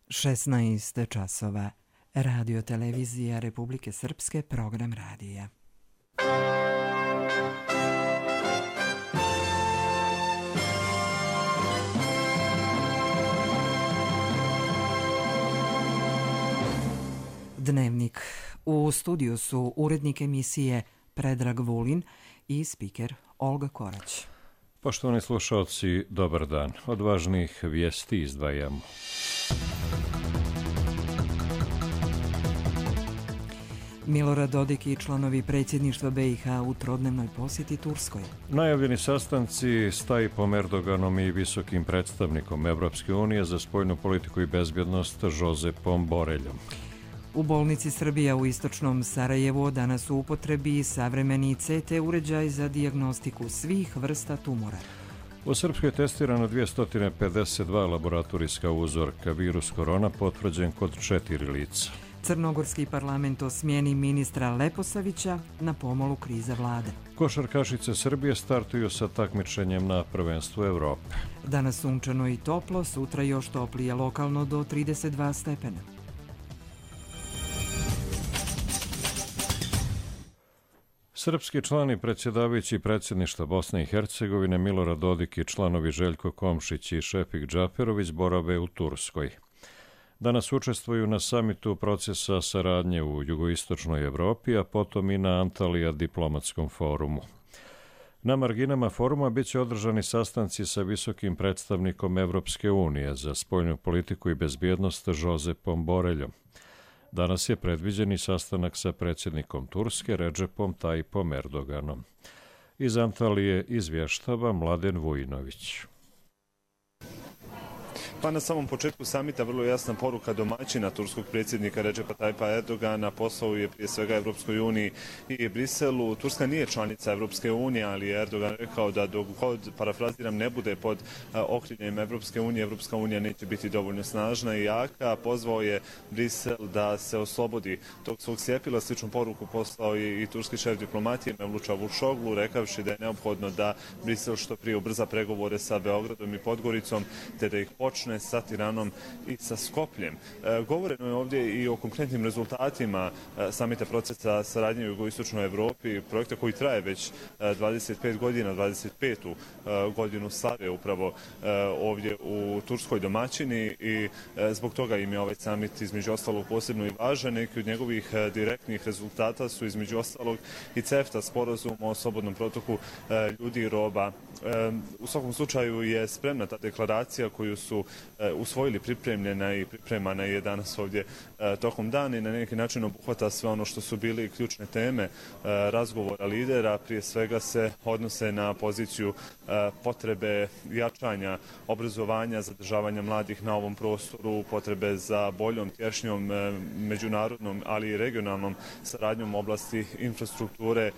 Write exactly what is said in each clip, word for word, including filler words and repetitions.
šesnaest časova. Radio televizija Republike Srpske, program radija. Dnevnik. U studiju su urednik emisije Predrag Vulin i spiker Olga Korać. Poštovani slušalci, dobar dan. Od važnih vijesti izdvajamo. Milorad Dodik i članovi predsjedništva B i H u trodnevnoj posjeti Turskoj. Najavljeni sastanci s Tayyipom Erdoganom i visokim predstavnikom Evropske unije za spoljnu politiku i bezbjednost Josepom Boreljom. U bolnici Srbija u istočnom Sarajevu danas u upotrebi savremeni C T uređaj za dijagnostiku svih vrsta tumora. U Srpskoj je testirano dvjesto pedeset dva laboratorijska uzorka. Virus korona potvrđen kod četiri lica. Crnogorski parlament o smjeni ministra Leposavića na pomolu krize vlade. Košarkašice Srbije startuju sa takmičenjem na prvenstvu Evrope. Danas sunčano i toplo, sutra još toplije, lokalno do trideset dva stepena. Srpski člani predsjedavajući predsjedništva Bosne i Hercegovine Milorad Dodik i članovi Željko Komšić i Šefik Džaperović borave u Turskoj. Danas učestvuju na samitu procesa saradnje u jugoistočnoj Evropi, a potom i na Antalija diplomatskom forumu. Na marginama foruma bit će održani sastanci sa visokim predstavnikom Evropske unije za spoljnu politiku i bezbjednost Josepom Boreljom. Danas je predviđen i sastanak sa predsjednikom Turske Redžepom Tayyipom Erdoganom. Iz Antalije izvještava Mladen Vujinović. Pa na samom početku samita vrlo jasna poruka domaćina turskog predsjednika Redžepa Tayyipa Erdogana poslao je prije svega Evropskoj uniji i Briselu. Turska nije članica Evropske unije, ali je Erdogan rekao da dok god, parafraziram, ne bude pod okriljem Evropske unije, Evropska unija neće biti dovoljno snažna i jaka. Pozvao je Brisel da se oslobodi tog svog sjepila. Sličnu poruku poslao je i turski šef diplomatije Mevlut Čavuşoglu, rekavši da je neophodno da Brisel što prije ubrza pregovore sa Beogradom i Podgoricom, te da ih počne sa Tiranom i sa Skopljem. E, govoreno je ovdje i o konkretnim rezultatima e, samita procesa saradnje u jugoistočnoj Evropi, projekta koji traje već e, dvadeset pet godina, dvadeset petu e, godinu slave upravo e, ovdje u Turskoj domaćini i e, zbog toga im je ovaj samit između ostalog posebno i važan. Neki od njegovih e, direktnih rezultata su između ostalog i CEFTA, sporazum o slobodnom protoku e, ljudi i roba. E, u svakom slučaju je spremna ta deklaracija koju su e, usvojili, pripremljena i pripremana je danas ovdje e, tokom dana i na neki način obuhvata sve ono što su bili ključne teme e, razgovora lidera. Prije svega se odnose na poziciju e, potrebe jačanja obrazovanja, zadržavanja mladih na ovom prostoru, potrebe za boljom, tješnjom e, međunarodnom, ali i regionalnom saradnjom u oblasti infrastrukture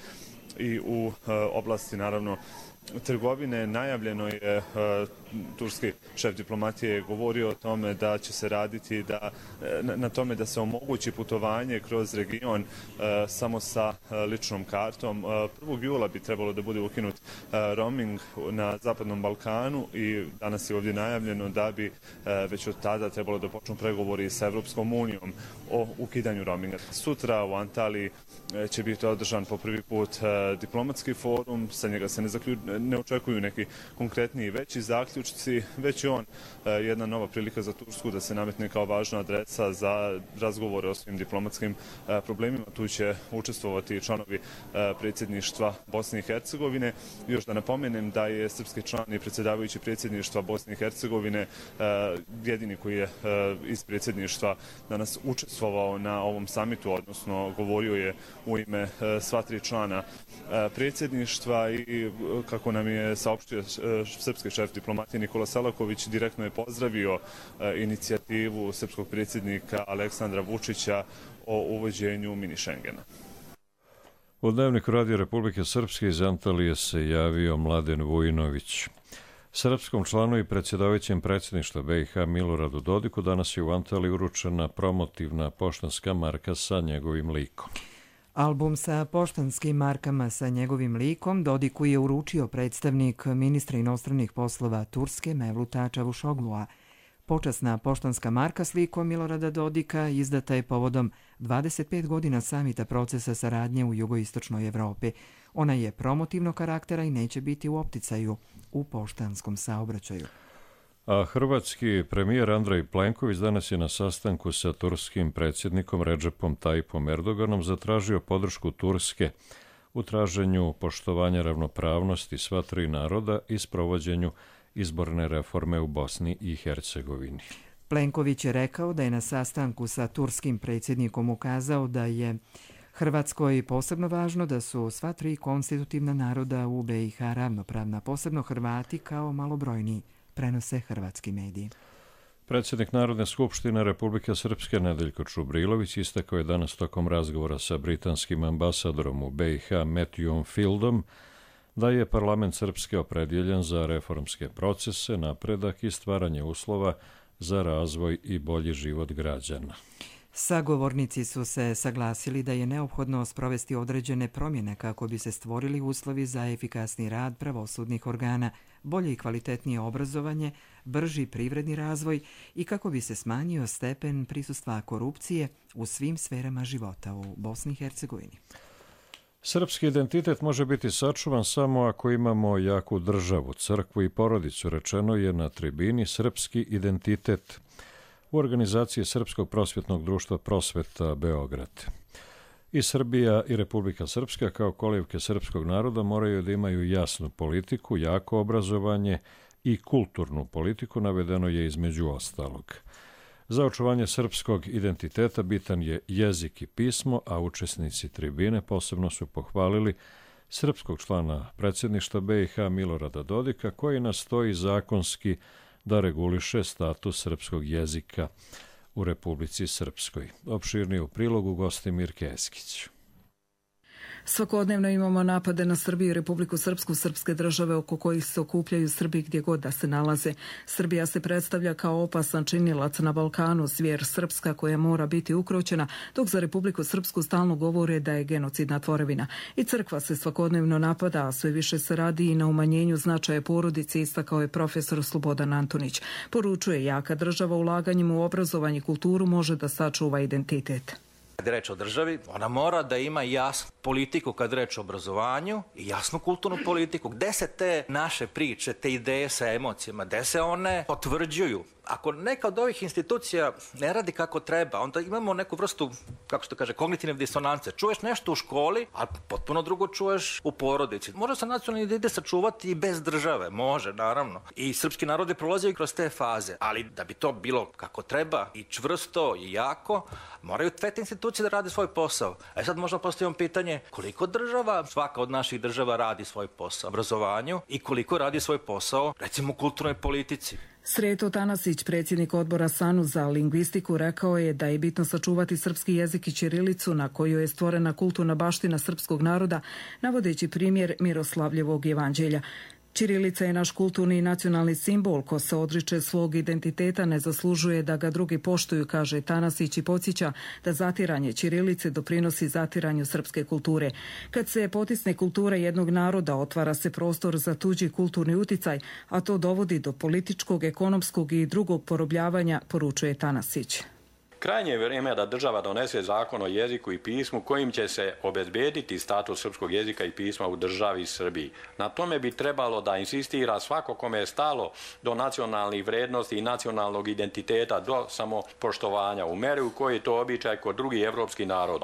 i u e, oblasti, naravno, trgovine. Najavljeno je, uh, turski šef diplomatije je govorio o tome da će se raditi da, na, na tome da se omogući putovanje kroz region uh, samo sa uh, ličnom kartom. Uh, prvog jula bi trebalo da bude ukinut uh, roaming na Zapadnom Balkanu i danas je ovdje najavljeno da bi uh, već od tada trebalo da počnu pregovori sa Evropskom unijom o ukidanju roaminga. Sutra u Antaliji uh, će biti održan po prvi put uh, diplomatski forum, sa njega se ne zaključuje, ne očekuju neki konkretni i veći zaključci, već je on e, jedna nova prilika za Tursku da se nametne kao važna adresa za razgovore o svim diplomatskim e, problemima. Tu će učestvovati članovi e, predsjedništva Bosne i Hercegovine. Još da napomenem da je srpski član i predsjedavajući predsjedništva Bosne i Hercegovine e, jedini koji je e, iz predsjedništva danas učestvovao na ovom samitu, odnosno govorio je u ime e, sva tri člana e, predsjedništva i kako nam je saopštio srpski šef diplomatije Nikola Selaković, direktno je pozdravio inicijativu srpskog predsjednika Aleksandra Vučića o uvođenju mini Šengena. U Dnevniku Radio Republike Srpske iz Antalije se javio Mladen Vujinović. Srpskom članu i predsjedavajućem predsjedništva B i H Miloradu Dodiku danas je u Antaliji uručena promotivna poštanska marka sa njegovim likom. Album sa poštanskim markama sa njegovim likom Dodiku je uručio predstavnik ministra inostranih poslova Turske Mevluta Čavuşoglua. Počasna poštanska marka s likom Milorada Dodika izdata je povodom dvadeset pet godina samita procesa saradnje u jugoistočnoj Evropi. Ona je promotivnog karaktera i neće biti u opticaju u poštanskom saobraćaju. A hrvatski premijer Andrej Plenković danas je na sastanku sa turskim predsjednikom Redžepom Tajipom Erdoganom zatražio podršku Turske u traženju poštovanja ravnopravnosti sva tri naroda i sprovođenju izborne reforme u Bosni i Hercegovini. Plenković je rekao da je na sastanku sa turskim predsjednikom ukazao da je Hrvatskoj posebno važno da su sva tri konstitutivna naroda u B i H ravnopravna, posebno Hrvati kao malobrojniji, prenose hrvatski mediji. Predsjednik Narodne skupštine Republike Srpske Nedeljko Čubrilović istakao je danas tokom razgovora sa britanskim ambasadorom u B i H Matthewom Fieldom da je parlament Srpske opredjeljen za reformske procese, napredak i stvaranje uslova za razvoj i bolji život građana. Sagovornici su se saglasili da je neophodno sprovesti određene promjene kako bi se stvorili uslovi za efikasni rad pravosudnih organa, bolje i kvalitetnije obrazovanje, brži privredni razvoj i kako bi se smanjio stepen prisustva korupcije u svim sferama života u Bosni i Hercegovini. Srpski identitet može biti sačuvan samo ako imamo jaku državu, crkvu i porodicu, rečeno je na tribini Srpski identitet u organizaciji Srpskog prosvjetnog društva Prosveta Beograd. I Srbija i Republika Srpska kao kolevke srpskog naroda moraju da imaju jasnu politiku, jako obrazovanje i kulturnu politiku, navedeno je između ostalog. Za očuvanje srpskog identiteta bitan je jezik i pismo, a učesnici tribine posebno su pohvalili srpskog člana predsjedništva B i H Milorada Dodika, koji nastoji zakonski da reguliše status srpskog jezika u Republici Srpskoj. Opširnije u prilogu Gostimir Keskić. Svakodnevno imamo napade na Srbiju i Republiku Srpsku, srpske države oko kojih se okupljaju Srbi gdje god da se nalaze. Srbija se predstavlja kao opasan činilac na Balkanu, zvijer srpska koja mora biti ukroćena, dok za Republiku Srpsku stalno govore da je genocidna tvorevina. I crkva se svakodnevno napada, a sve više se radi i na umanjenju značaja porodice, istakao je profesor Slobodan Antunić. Poručuje, jaka država ulaganjem u obrazovanje i kulturu može da sačuva identitet. Kad je reč o državi, ona mora da ima jasnu politiku kad je reč o obrazovanju i jasnu kulturnu politiku. Gde se te naše priče, te ideje sa emocijama, gde se one potvrđuju? Ako neka od ovih institucija ne radi kako treba, onda imamo neku vrstu, kako se to kaže, kognitivne disonance. Čuješ nešto u školi, a potpuno drugo čuješ u porodici. Može se nacionalni identitet sačuvati i bez države, može, naravno. I srpski narod je prolazio kroz te faze, ali da bi to bilo kako treba i čvrsto i jako, moraju sve te institucije da rade svoj posao. A sad možda postavimo pitanje koliko država, svaka od naših država radi svoj posao u obrazovanju i koliko radi svoj posao, recimo u kulturnoj politici. Sreto Tanasić, predsjednik odbora SANU za lingvistiku, rekao je da je bitno sačuvati srpski jezik i ćirilicu na kojoj je stvorena kulturna baština srpskog naroda, navodeći primjer Miroslavljevog evanđelja. Ćirilica je naš kulturni i nacionalni simbol. Ko se odriče svog identiteta ne zaslužuje da ga drugi poštuju, kaže Tanasić i podsjeća da zatiranje ćirilice doprinosi zatiranju srpske kulture. Kad se potisne kultura jednog naroda, otvara se prostor za tuđi kulturni uticaj, a to dovodi do političkog, ekonomskog i drugog porobljavanja, poručuje Tanasić. Krajnje je vrijeme da država donese zakon o jeziku i pismu kojim će se obezbediti status srpskog jezika i pisma u državi Srbiji. Na tome bi trebalo da insistira svako kome je stalo do nacionalnih vrednosti i nacionalnog identiteta, do samopoštovanja u meri u kojoj je to običaj kod drugih evropskih naroda.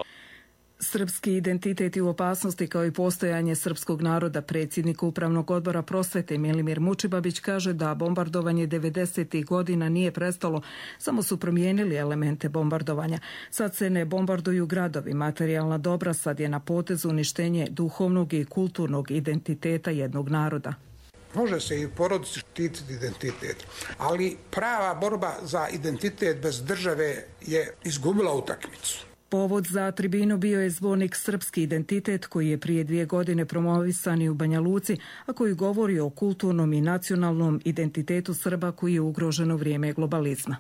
Srpski identitet i u opasnosti kao i postojanje srpskog naroda. Predsjednik Upravnog odbora prosvete Milimir Mučibabić kaže da bombardovanje devedesetih godina nije prestalo, samo su promijenili elemente bombardovanja. Sad se ne bombarduju gradovi, materijalna dobra, sad je na potezu uništenje duhovnog i kulturnog identiteta jednog naroda. Može se i u porodici štititi identitet, ali prava borba za identitet bez države je izgubila utakmicu. Povod za tribinu bio je zbornik Srpski identitet koji je prije dvije godine promovisan i u Banja Luci, a koji govori o kulturnom i nacionalnom identitetu Srba koji je ugrožen u vrijeme globalizma.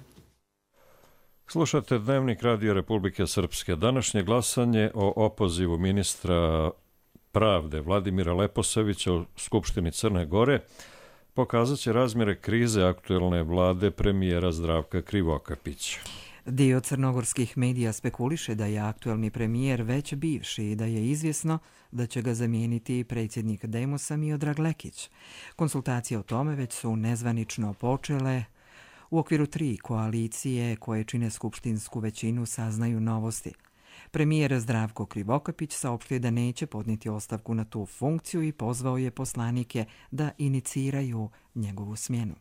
Slušate Dnevnik Radio Republike Srpske. Današnje glasanje o opozivu ministra pravde Vladimira Leposavića u Skupštini Crne Gore pokazat će razmjere krize aktuelne vlade premijera Zdravka Krivokapića. Dio crnogorskih medija spekuliše da je aktuelni premijer već bivši i da je izvjesno da će ga zamijeniti predsjednik Demosa Miodrag Lekić. Konsultacije o tome već su nezvanično počele. U okviru tri koalicije koje čine skupštinsku većinu saznaju novosti. Premijer Zdravko Krivokapić saopštio da neće podnijeti ostavku na tu funkciju i pozvao je poslanike da iniciraju njegovu smjenu.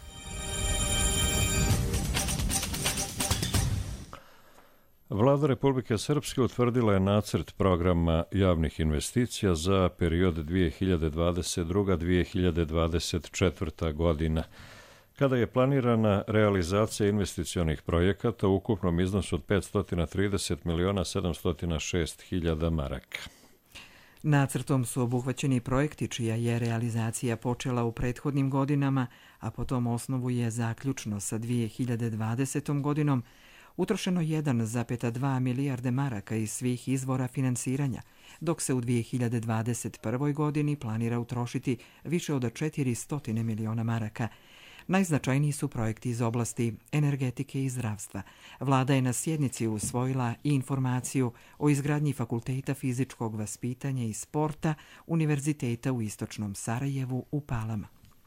Vlada Republike Srpske utvrdila je nacrt programa javnih investicija za period dvije hiljade dvadeset druga do dvije hiljade dvadeset četvrta godina, kada je planirana realizacija investicionih projekata u ukupnom iznosu od petsto trideset miliona sedamsto šest hiljada maraka. Nacrtom su obuhvaćeni projekti čija je realizacija počela u prethodnim godinama, a po tom osnovu je zaključno sa dvije hiljade dvadesetom godinom utrošeno jedan zarez dva milijarde maraka iz svih izvora finansiranja, dok se u dvije hiljade dvadeset prvoj godini planira utrošiti više od četiristo miliona maraka. Najznačajniji su projekti iz oblasti energetike i zdravstva. Vlada je na sjednici usvojila i informaciju o izgradnji Fakulteta fizičkog vaspitanja i sporta Univerziteta u Istočnom Sarajevu u Palama.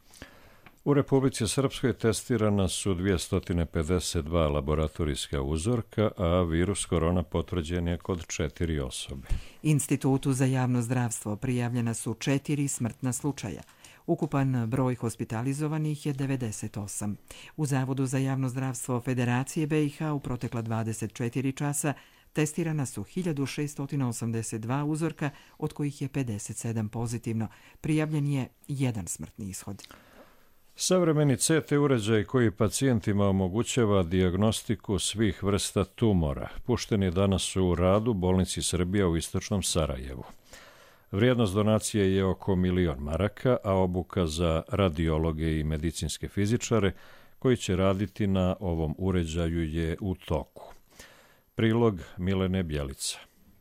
U Republici Srpskoj testirana su dvjesto pedeset dva laboratorijska uzorka, a virus korona potvrđen je kod četiri osobe. Institutu za javno zdravstvo prijavljena su četiri smrtna slučaja. Ukupan broj hospitalizovanih je devedeset osam. U Zavodu za javno zdravstvo Federacije B i H u protekla dvadeset četiri časa testirana su hiljadu šesto osamdeset dva uzorka, od kojih je pedeset sedam pozitivno. Prijavljen je jedan smrtni ishod. Savremeni C T uređaj koji pacijentima omogućava dijagnostiku svih vrsta tumora pušten je danas u rad u bolnici Srbija u Istočnom Sarajevu. Vrijednost donacije je oko milion maraka, a obuka za radiologe i medicinske fizičare koji će raditi na ovom uređaju je u toku. Prilog Milene Bjelica.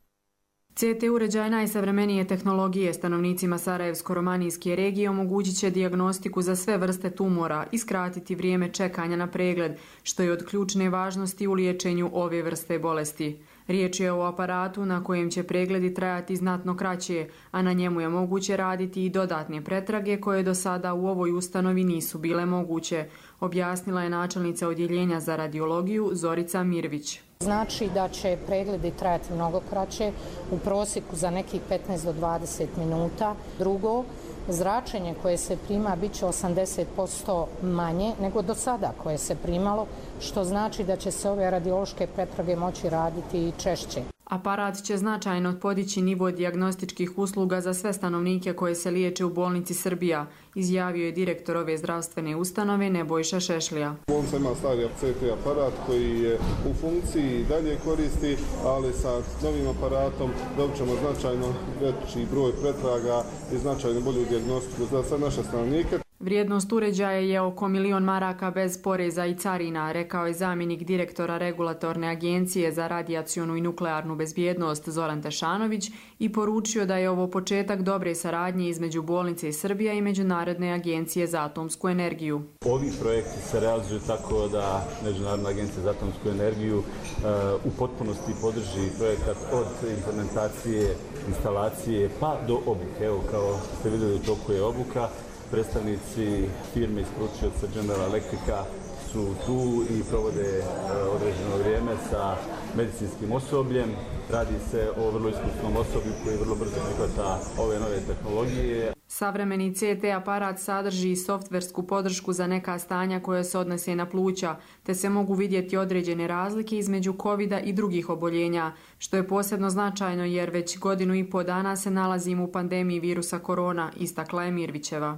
C T uređaj najsavremenije tehnologije stanovnicima Sarajevsko-romanijske regije omogućit će dijagnostiku za sve vrste tumora i skratiti vrijeme čekanja na pregled, što je od ključne važnosti u liječenju ove vrste bolesti. Riječ je o aparatu na kojem će pregledi trajati znatno kraće, a na njemu je moguće raditi i dodatne pretrage koje do sada u ovoj ustanovi nisu bile moguće, objasnila je načelnica odjeljenja za radiologiju Zorica Mirvić. Znači da će pregledi trajati mnogo kraće, u prosjeku za nekih petnaest do dvadeset minuta. Drugo, zračenje koje se prima bit će osamdeset posto manje nego do sada koje se primalo, što znači da će se ove radiološke pretrage moći raditi i češće. Aparat će značajno podići nivo dijagnostičkih usluga za sve stanovnike koje se liječe u bolnici Srbija, izjavio je direktor ove zdravstvene ustanove Nebojša Šešlija. Bolnica ima stari C T aparat koji je u funkciji i dalje koristi, ali sa novim aparatom dobit ćemo značajno veći broj pretraga i značajno bolju dijagnostiku za sve naše stanovnike. Vrijednost uređaja je oko milion maraka bez poreza i carina, rekao je zamjenik direktora Regulatorne agencije za radijacionu i nuklearnu bezbjednost Zoran Tešanović i poručio da je ovo početak dobre saradnje između bolnice Srbija i Međunarodne agencije za atomsku energiju. Ovi projekti se realizuju tako da Međunarodna agencija za atomsku energiju uh, u potpunosti podrži projekat od implementacije, instalacije pa do obuke. Evo, kao ste vidjeli, u toku je obuka. Predstavnici firme isporučioca General Electrica su tu i provode određeno vrijeme sa medicinskim osobljem. Radi se o vrlo iskusnom osoblju koji vrlo brzo prihvata ove nove tehnologije. Savremeni C T aparat sadrži i softversku podršku za neka stanja koja se odnose na pluća, te se mogu vidjeti određene razlike između kovida i drugih oboljenja, što je posebno značajno jer već godinu i po dana se nalazimo u pandemiji virusa korona, istakla je Mirvićeva.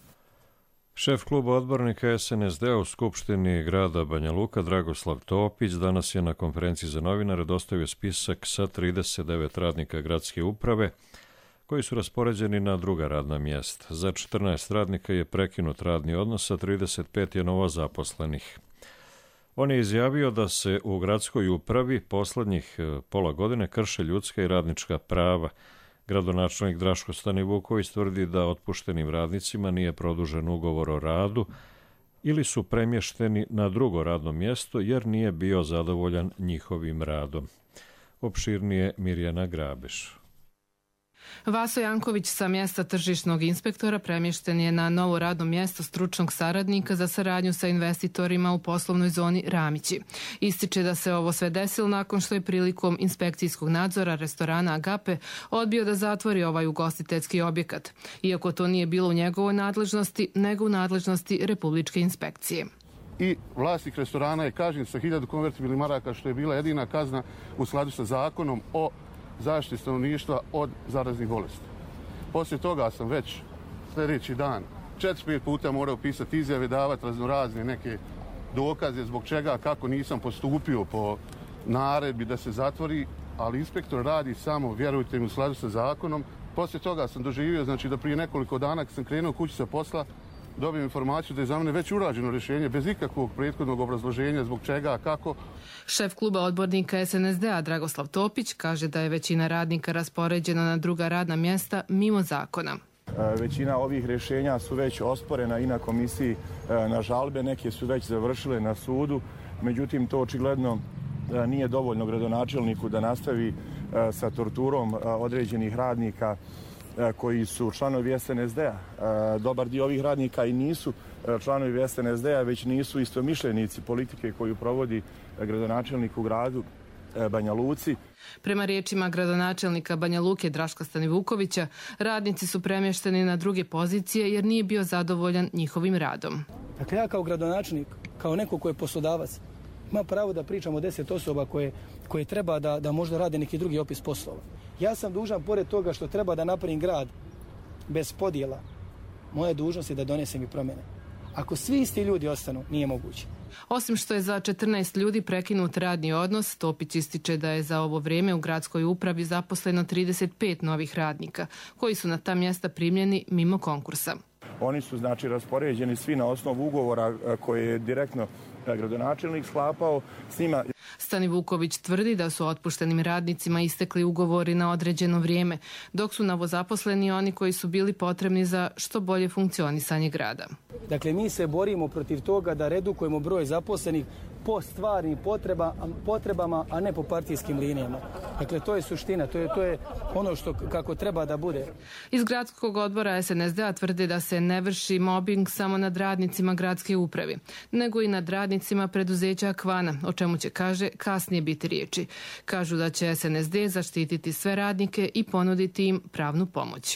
Šef kluba odbornika S N S D u Skupštini grada Banja Luka Dragoslav Topić danas je na konferenciji za novinare dostavio spisak sa trideset devet radnika gradske uprave koji su raspoređeni na druga radna mjesta. Za četrnaest radnika je prekinut radni odnos, a trideset pet je novozaposlenih. On je izjavio da se u gradskoj upravi poslednjih pola godine krše ljudska i radnička prava, Gradonačelnik Draško Stanivuković tvrdi da otpuštenim radnicima nije produžen ugovor o radu ili su premješteni na drugo radno mjesto jer nije bio zadovoljan njihovim radom. Opširnije Mirjana Grabeš. Vaso Janković sa mjesta tržišnog inspektora premješten je na novo radno mjesto stručnog saradnika za saradnju sa investitorima u poslovnoj zoni Ramići. Ističe da se ovo sve desilo nakon što je prilikom inspekcijskog nadzora restorana Agape odbio da zatvori ovaj ugostiteljski objekat, iako to nije bilo u njegovoj nadležnosti, nego u nadležnosti Republičke inspekcije. I vlasnik restorana je kažnjen sa hiljadu konvertibilnih maraka, što je bila jedina kazna u skladu sa zakonom o zaštiti stanovništva od zaraznih bolesti. Poslije toga sam već sljedeći dan četiri pet puta morao pisati izjave, davati raznorazne neke dokaze zbog čega, kako nisam postupio po naredbi da se zatvori, ali inspektor radi samo, vjerujte mi, u skladu sa zakonom. Poslije toga sam doživio, znači da prije nekoliko dana kad sam krenuo kući sa posla, dobijem informaciju da je za mene već urađeno rješenje bez ikakvog prethodnog obrazloženja zbog čega, kako. Šef kluba odbornika S N S D-a Dragoslav Topić kaže da je većina radnika raspoređena na druga radna mjesta mimo zakona. Većina ovih rješenja su već osporena i na komisiji na žalbe, neke su već završile na sudu, međutim to očigledno nije dovoljno gradonačelniku da nastavi sa torturom određenih radnika koji su članovi S N S D-a. Dobar dio ovih radnika i nisu članovi S N S D-a, već nisu istomišljenici politike koju provodi gradonačelnik u gradu Banja Luci. Prema riječima gradonačelnika Banja Luke Draška Stanivukovića, radnici su premješteni na druge pozicije jer nije bio zadovoljan njihovim radom. Dakle, ja kao gradonačelnik, kao neko ko je poslodavac, ima pravo da pričam o deset osoba koje, koje treba da, da možda rade neki drugi opis poslova. Ja sam dužan, pored toga što treba da napravim grad bez podjela, moja dužnost je da donesem i promjene. Ako svi isti ljudi ostanu, nije moguće. Osim što je za četrnaest ljudi prekinut radni odnos, Topić ističe da je za ovo vrijeme u gradskoj upravi zaposleno trideset pet novih radnika, koji su na ta mjesta primljeni mimo konkursa. Oni su znači raspoređeni svi na osnovu ugovora koje je direktno gradonačelnik sklapao s njima. Stanivuković tvrdi da su otpuštenim radnicima istekli ugovori na određeno vrijeme, dok su novozaposleni oni koji su bili potrebni za što bolje funkcionisanje grada. Dakle, mi se borimo protiv toga da redukujemo broj zaposlenih po stvarnim potreba, potrebama, a ne po partijskim linijama. Dakle, to je suština, to je, to je ono što kako treba da bude. Iz gradskog odbora S N S D-a tvrde da se ne vrši mobbing samo nad radnicima gradske uprave, nego i nad radnicima preduzeća Akvana, o čemu će, kaže, kasnije biti riječi. Kažu da će S N S D zaštititi sve radnike i ponuditi im pravnu pomoć.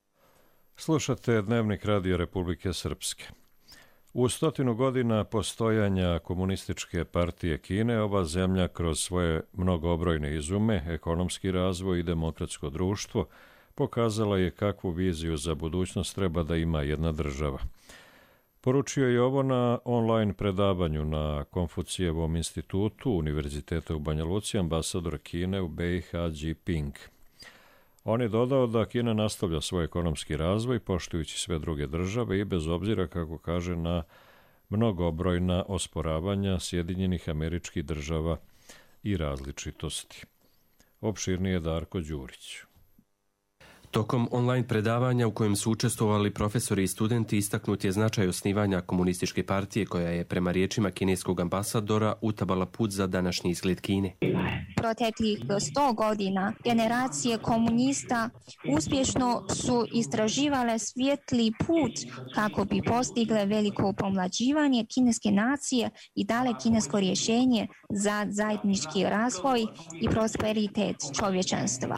Slušate Dnevnik Radio Republike Srpske. U stotinu godina postojanja Komunističke partije Kine, ova zemlja kroz svoje mnogobrojne izume, ekonomski razvoj i demokratsko društvo pokazala je kakvu viziju za budućnost treba da ima jedna država. Poručio je ovo na online predavanju na Konfucijevom institutu Univerziteta u Banja Luci ambasador Kine u B i H Jinping. On je dodao da Kina nastavlja svoj ekonomski razvoj poštujući sve druge države i bez obzira, kako kaže, na mnogobrojna osporavanja Sjedinjenih Američkih Država i različitosti. Opširnije Darko Đurić. Tokom online predavanja u kojem su učestvovali profesori i studenti istaknut je značaj osnivanja Komunističke partije koja je prema riječima kineskog ambasadora utabala put za današnji izgled Kine. Proteklih sto godina generacije komunista uspješno su istraživale svijetli put kako bi postigle veliko pomlađivanje kineske nacije i dale kinesko rješenje za zajednički razvoj i prosperitet čovječanstva.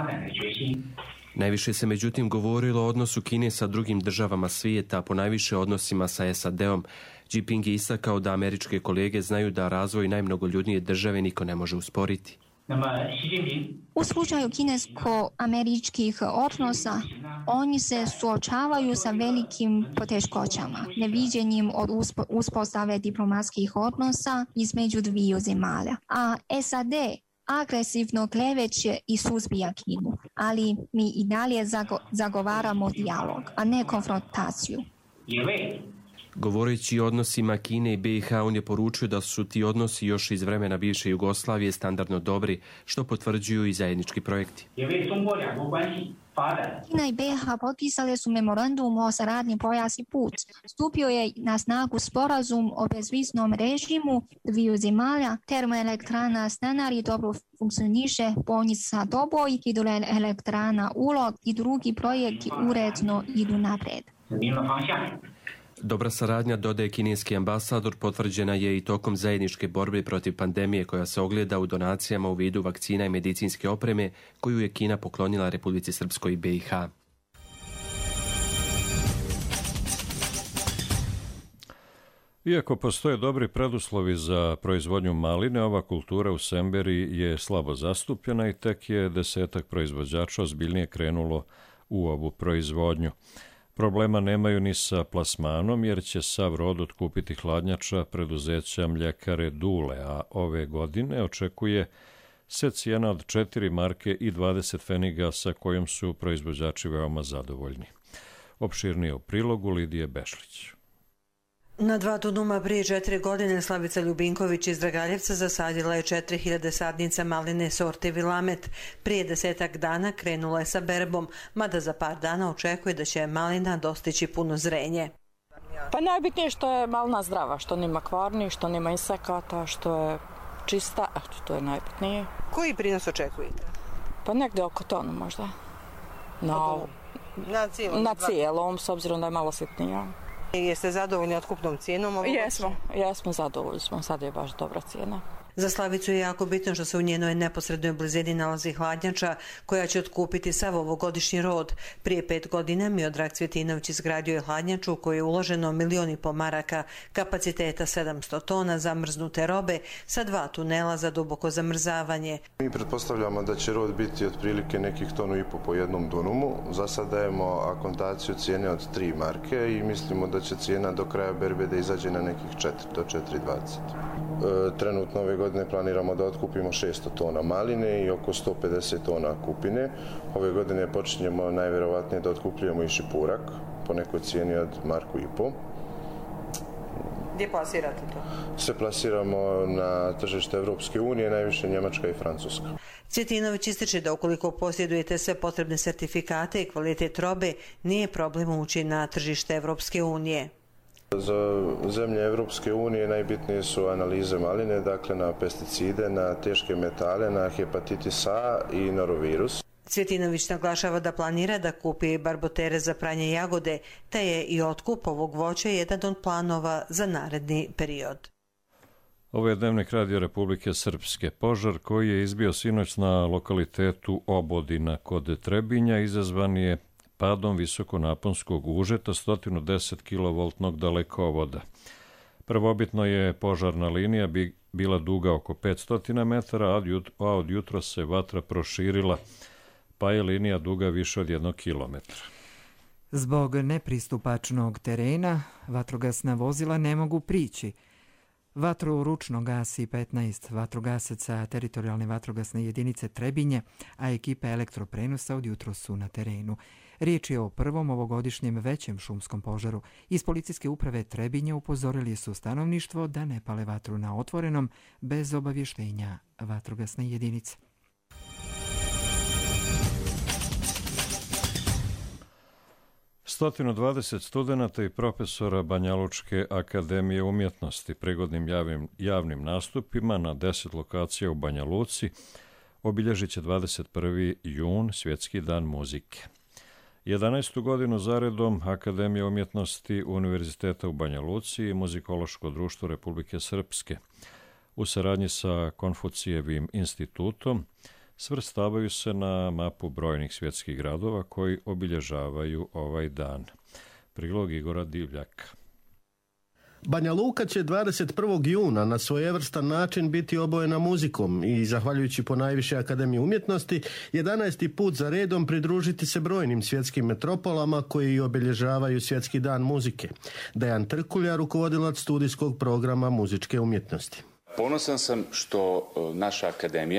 Najviše se međutim govorilo o odnosu Kine sa drugim državama svijeta, a ponajviše odnosima sa S A D-om. Jinping je istakao da američke kolege znaju da razvoj najmnogoljudnije države niko ne može usporiti. U slučaju kinesko-američkih odnosa, oni se suočavaju sa velikim poteškoćama, neviđenim od uspostave diplomatskih odnosa između dviju zemalja. A S A D agresivno kleveće i suzbija Kinu, ali mi i dalje zago- zagovaramo dijalog, a ne konfrontaciju. Govoreći o odnosima Kine i B i H, on je poručio da su ti odnosi još iz vremena bivše Jugoslavije standardno dobri, što potvrđuju i zajednički projekti. Kina i B i H potpisale su memorandum o saradnji pojas i put. Stupio je na snagu sporazum o bezviznom režimu dviju zemalja, termoelektrana Stenari dobro funkcioniše, bolnica Doboj, hidroelektrana Ulog i drugi projekti uredno idu napred. Dobra saradnja, dodaje kineski ambasador, potvrđena je i tokom zajedničke borbe protiv pandemije koja se ogleda u donacijama u vidu vakcina i medicinske opreme koju je Kina poklonila Republici Srpskoj i B i H. Iako postoje dobri preduslovi za proizvodnju maline, ova kultura u Semberi je slabo zastupljena i tek je desetak proizvođača ozbiljnije krenulo u ovu proizvodnju. Problema nemaju ni sa plasmanom, jer će sav rod otkupiti hladnjača preduzeća mljekare Dule, a ove godine očekuje se cijena od četiri marke i dvadeset feniga sa kojom su proizvođači veoma zadovoljni. Opširnije u prilogu Lidije Bešlić. Na dva tunuma prije četiri godine Slavica Ljubinković iz Dragaljevca zasadila je četiri hiljade sadnica maline sorte Vilamet. Prije desetak dana krenula je sa berbom, mada za par dana očekuje da će malina dostići puno zrenje. Pa najbitnije što je malina zdrava, što nema kvarni, što nema insekata, što je čista, eto, to je najbitnije. Koji prinos očekujete? Pa negdje oko tonu možda. Na, na cijelom? Na cijelom, s obzirom da je malo sitnija. Jeste zadovoljni otkupnom cijenom? Jesmo, jesmo zadovoljni smo, sad je baš dobra cijena. Za Slavicu je jako bitno što se u njenoj neposrednoj blizini nalazi hladnjača koja će otkupiti sav ovogodišnji rod. Prije pet godina Miodrag Cvjetinović izgradio je hladnjaču u kojoj je uloženo milion i po maraka, kapaciteta sedamsto tona zamrznute robe sa dva tunela za duboko zamrzavanje. Mi pretpostavljamo da će rod biti otprilike nekih tonu i po po jednom dunumu. Za sad dajemo akontaciju cijene od tri marke i mislimo da će cijena do kraja berbe da izađe na nekih četiri do četiri dvadeset. E, trenutno ove godine planiramo da otkupimo šesto tona maline i oko sto pedeset tona kupine. Ove godine počinjemo najvjerovatnije da otkupljujemo i šipurak po nekoj cijeni od marku i po. Gdje plasirate to? Se plasiramo na tržište Evropske unije, najviše Njemačka i Francuska. Cvjetinović ističe da ukoliko posjedujete sve potrebne sertifikate i kvalitet robe, nije problem ući na tržište Evropske unije. Za zemlje Evropske unije najbitnije su analize maline, dakle na pesticide, na teške metale, na hepatitis A i norovirus. Cvjetinović naglašava da planira da kupi barbotere za pranje jagode, te je i otkup ovog voća jedan od planova za naredni period. Ovo je Dnevnik Radio Republike Srpske. Požar koji je izbio sinoć na lokalitetu Obodina kod Trebinja izazvan je padom visokonaponskog užeta sto deset kilovoltnog dalekovoda. Prvobitno je požarna linija bi bila duga oko petsto metara, a od jutra se vatra proširila, pa je linija duga više od jednog kilometra. Zbog nepristupačnog terena, vatrogasna vozila ne mogu prići. Vatru ručno gasi petnaest vatrogasaca teritorijalne vatrogasne jedinice Trebinje, a ekipe elektroprenosa od jutro su na terenu. Riječ je o prvom ovogodišnjem većem šumskom požaru. Iz policijske uprave Trebinje upozorili su stanovništvo da ne pale vatru na otvorenom bez obavještenja vatrogasne jedinice. sto dvadeset studenata i profesora Banjalučke akademije umjetnosti prigodnim javnim, javnim nastupima na deset lokacija u Banja Luci obilježit će dvadeset prvi jun, Svjetski dan muzike. jedanaestu godinu zaredom Akademija umjetnosti Univerziteta u Banja Luci i Muzikološko društvo Republike Srpske u saradnji sa Konfucijevim institutom svrstavaju se na mapu brojnih svjetskih gradova koji obilježavaju ovaj dan. Prilog Igora Divljaka. Banja Luka će dvadeset prvog juna na svojevrstan način biti obojena muzikom i, zahvaljujući ponajviše Akademiji umjetnosti, jedanaesti put za redom pridružiti se brojnim svjetskim metropolama koji obilježavaju Svjetski dan muzike. Dejan Trkulja, rukovodilac studijskog programa muzičke umjetnosti. Ponosan sam što naša akademija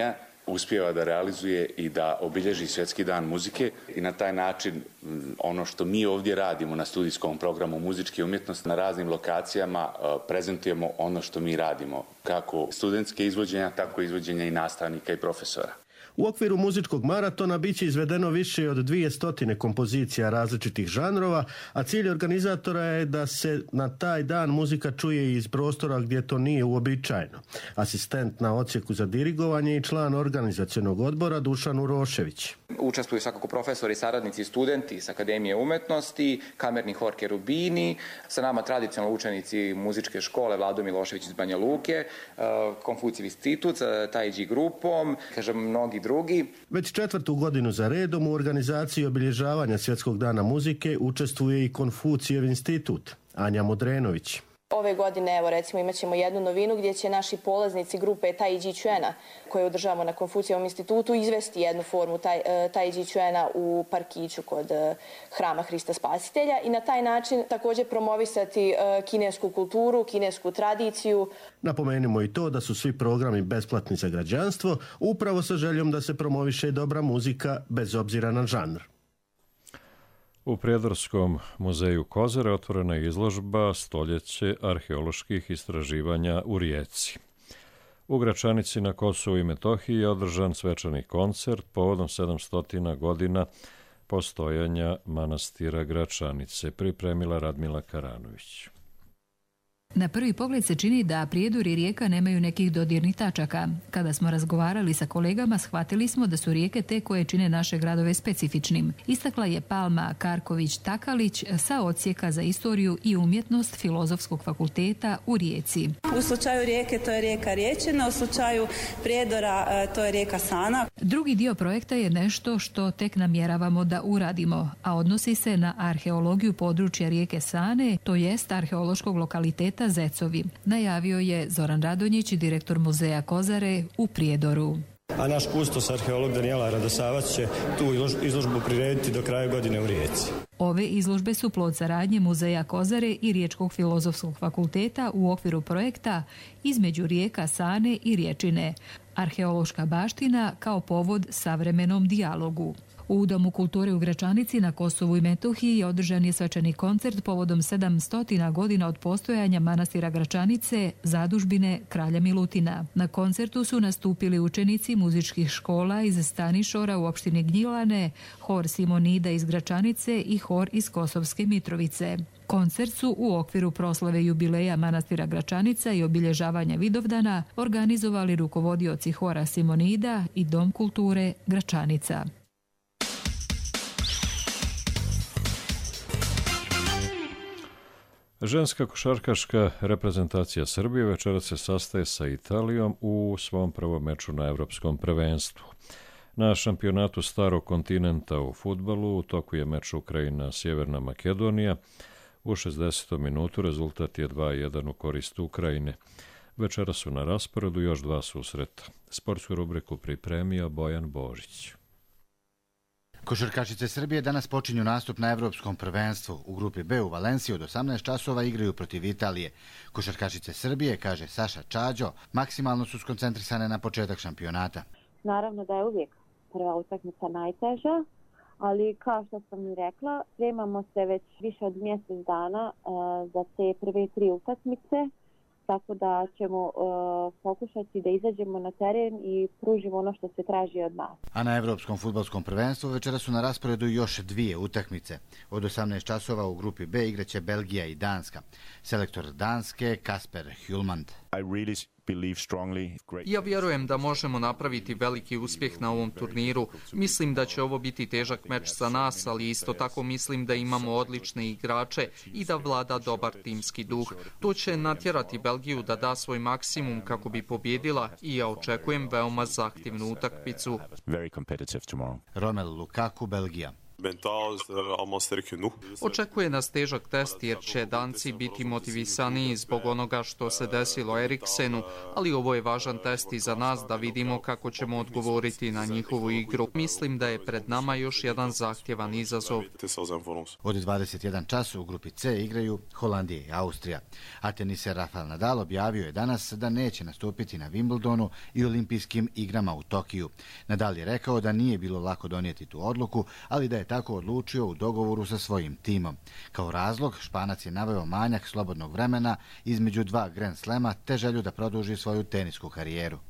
uspijeva da realizuje i da obilježi Svjetski dan muzike i na taj način ono što mi ovdje radimo na studijskom programu muzičke umjetnosti na raznim lokacijama prezentujemo ono što mi radimo, kako studentske izvođenja, tako izvođenja i nastavnika i profesora. U okviru muzičkog maratona biće izvedeno više od dvije stotine kompozicija različitih žanrova, a cilj organizatora je da se na taj dan muzika čuje iz prostora gdje to nije uobičajeno. Asistent na odsjeku za dirigovanje i član organizacionog odbora Dušan Urošević. Učestvuju svakako profesori, saradnici, studenti s Akademije umetnosti, kamerni hor Kerubini, sa nama tradicionalno učenici muzičke škole Vlado Milošević iz Banja Luke, Konfucijev institut, taj dži grupom, kažem mnogi drugi. Već četvrtu godinu za redom u organizaciji obilježavanja Svjetskog dana muzike učestvuje i Konfucijev institut. Anja Modrenović. Ove godine, evo recimo, imat ćemo jednu novinu gdje će naši polaznici grupe Tai Chi Chuana, koje održavamo na Konfucijevom institutu, izvesti jednu formu Tai, tai Chi Chuana u parkiću kod Hrama Hrista Spasitelja i na taj način također promovisati kinesku kulturu, kinesku tradiciju. Napomenimo i to da su svi programi besplatni za građanstvo, upravo sa željom da se promoviše dobra muzika bez obzira na žanr. U Prijedorskom muzeju Kozare otvorena je izložba Stoljeće arheoloških istraživanja u Rijeci. U Gračanici na Kosovu i Metohiji je održan svečani koncert povodom sedamsto godina postojanja manastira Gračanice, pripremila Radmila Karanović. Na prvi pogled se čini da Prijedor i Rijeka nemaju nekih dodirnih tačaka. Kada smo razgovarali sa kolegama, shvatili smo da su rijeke te koje čine naše gradove specifičnim. Istakla je Palma Karković-Takalić sa odsjeka za istoriju i umjetnost Filozofskog fakulteta u Rijeci. U slučaju Rijeke to je rijeka Riječina, u slučaju Prijedora to je rijeka Sana. Drugi dio projekta je nešto što tek namjeravamo da uradimo, a odnosi se na arheologiju područja rijeke Sane, to jest arheološkog lokaliteta Zecovi, najavio je Zoran Radonjić, direktor muzeja Kozare u Prijedoru. A naš kustos arheolog Danijela Radosavac će tu izložbu prirediti do kraja godine u Rijeci. Ove izložbe su plod saradnje muzeja Kozare i Riječkog filozofskog fakulteta u okviru projekta između rijeka Sane i Riječine. Arheološka baština kao povod savremenom dijalogu. U Domu kulture u Gračanici na Kosovu i Metohiji održan je svečani koncert povodom sedamsto godina od postojanja manastira Gračanice, zadužbine Kralja Milutina. Na koncertu su nastupili učenici muzičkih škola iz Stanišora u opštini Gnjilane, hor Simonida iz Gračanice i hor iz Kosovske Mitrovice. Koncert su u okviru proslave jubileja manastira Gračanica i obilježavanja Vidovdana organizovali rukovodioci hora Simonida i Dom kulture Gračanica. Ženska košarkaška reprezentacija Srbije večeras se sastaje sa Italijom u svom prvom meču na Evropskom prvenstvu. Na šampionatu starog kontinenta u fudbalu u toku je meč Ukrajina-Sjeverna Makedonija. U šezdesetom minutu rezultat je dva jedan u korist Ukrajine. Večera su na rasporedu još dva susreta. Sportsku rubriku pripremio Bojan Božić. Košarkašice Srbije danas počinju nastup na Evropskom prvenstvu. U grupi B u Valenciji od osamnaest časova igraju protiv Italije. Košarkašice Srbije, kaže Saša Čađo, maksimalno su skoncentrisane na početak šampionata. Naravno da je uvijek prva utakmica najteža, ali kao što sam i rekla, spremamo se već više od mjesec dana uh, za te prve tri utakmice, tako da ćemo uh, pokušati da izađemo na teren i pružimo ono što se traži od nas. A na Evropskom fudbalskom prvenstvu večera su na rasporedu još dvije utakmice. Od osamnaest časova u grupi B igraće Belgija i Danska. Selektor Danske Kasper Hjulmand. Ja vjerujem da možemo napraviti veliki uspjeh na ovom turniru. Mislim da će ovo biti težak meč za nas, ali isto tako mislim da imamo odlične igrače i da vlada dobar timski duh. To će natjerati Belgiju da da svoj maksimum kako bi pobjedila i ja očekujem veoma zahtjevnu utakmicu. Romelu Lukaku, Belgija. Očekuje nas težak test jer će Danci biti motivisaniji zbog onoga što se desilo Eriksenu, ali ovo je važan test i za nas da vidimo kako ćemo odgovoriti na njihovu igru. Mislim da je pred nama još jedan zahtjevan izazov. Od dvadeset jedan čas u grupi C igraju Holandija i Austrija. A teniser Rafael Nadal objavio je danas da neće nastupiti na Wimbledonu i olimpijskim igrama u Tokiju. Nadal je rekao da nije bilo lako donijeti tu odluku, ali da je tako odlučio u dogovoru sa svojim timom. Kao razlog, Španac je naveo manjak slobodnog vremena između dva Grand Slema te želju da produži svoju tenisku karijeru.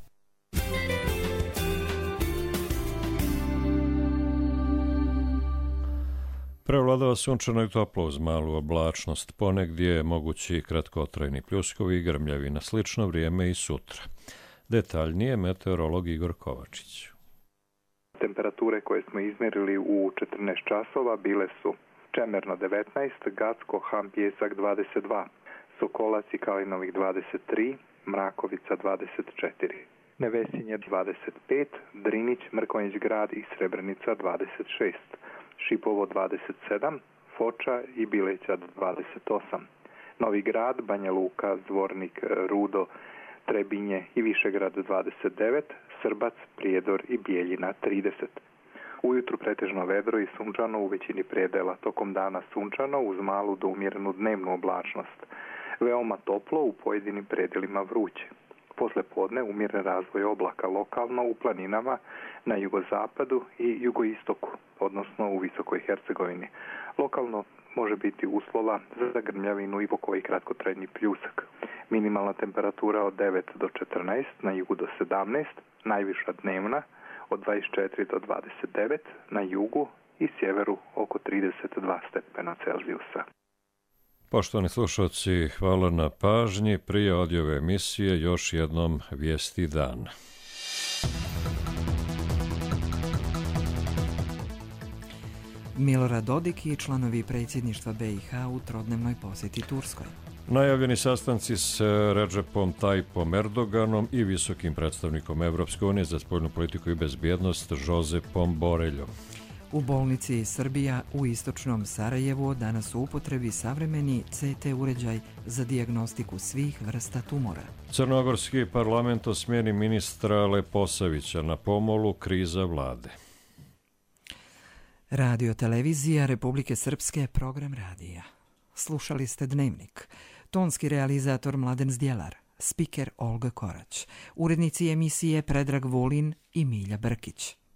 Prevladava sunčano i toplo uz malu oblačnost, ponegdje mogući kratkotrajni pljuskovi i grmljavina, slično vrijeme i sutra. Detaljnije meteorolog Igor Kovačić. Temperature koje smo izmjerili u četrnaest časova bile su Čemerno devetnaest, Gacko, Ham Pjesak dvadeset dva, Sokolac i Kalinovih dvadeset tri, Mrakovica dvadeset četiri, Nevesinje dvadeset pet, Drinić, Mrkonjić Grad i Srebrenica dvadeset šest, Šipovo dvadeset sedam, Foča i Bileća dvadeset osam, Novi Grad, Banja Luka, Zvornik, Rudo, Trebinje i Višegrad dvadeset devet, Srbac, Prijedor i Bijeljina trideset. Ujutru pretežno vedro i sunčano u većini predela, tokom dana sunčano uz malu do umjerenu dnevnu oblačnost. Veoma toplo, u pojedinim predelima vruće. Posle podne umjeren razvoj oblaka lokalno u planinama na jugozapadu i jugoistoku, odnosno u Visokoj Hercegovini. Lokalno može biti uslova za grmljavinu i pokoji kratkotrajni pljusak. Minimalna temperatura od devet do četrnaest, na jugu do sedamnaest, najviša dnevna od dvadeset četiri do dvadeset devet, na jugu i sjeveru oko trideset dva stepena Celzijusa. Poštovani slušalci, hvala na pažnji. Prije odjave emisije još jednom vijesti dana. Milorad Dodik i članovi predsjedništva B i H u trodnevnoj posjeti Turskoj. Najavljeni sastanci s Redžepom Tajipom Erdoganom i visokim predstavnikom Evropske unije za spoljnu politiku i bezbjednost Josepom Boreljom. U bolnici Srbija u istočnom Sarajevu danas u upotrebi savremeni C T uređaj za dijagnostiku svih vrsta tumora. Crnogorski parlament o smjeni ministra Leposavića, na pomolu kriza vlade. Radio televizija Republike Srpske, program radija. Slušali ste Dnevnik. Tonski realizator Mladen Zdjelar, spiker Olga Korać, urednici emisije Predrag Vulin i Milja Brkić.